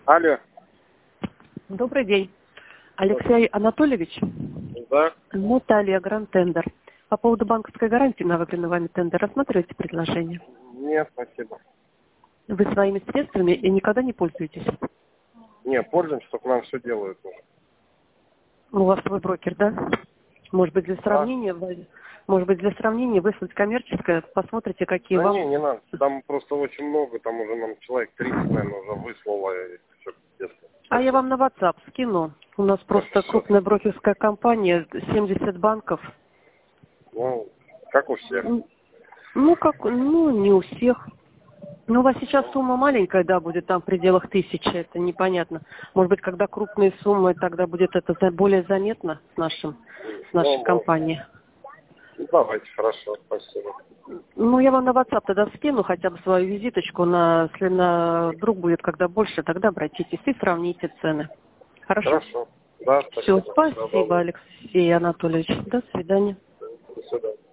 Алло. Добрый день. Алексей Анатольевич? Да. Наталья, Гранд Тендер. По поводу банковской гарантии на выбранный вами тендер рассматриваете предложение? Нет, спасибо. Вы своими средствами и никогда не пользуетесь? Не, пользуемся, только нам все делают уже. У вас свой брокер, да? Может быть, для Да. сравнения, выслать коммерческое, посмотрите, какие Да вам... не надо. Там просто очень много, там уже нам человек 30, наверное, уже выслало. И все, если. А я вам на WhatsApp скину. У нас просто Всё. крупная брокерская компания, 70 банков. Ну, как у всех. Не у всех. Ну, у вас сейчас сумма маленькая, да, будет там в пределах 1000, это непонятно. Может быть, когда крупные суммы, тогда будет это более заметно с нашей Ну, компанией. ну, давайте, хорошо, спасибо. Ну, я вам на WhatsApp тогда скину хотя бы свою визиточку, если вдруг будет когда больше, тогда обратитесь и сравните цены. Хорошо? Хорошо. Да, Все, спасибо. Всего спасибо, доброго. Алексей Анатольевич. До свидания. До свидания.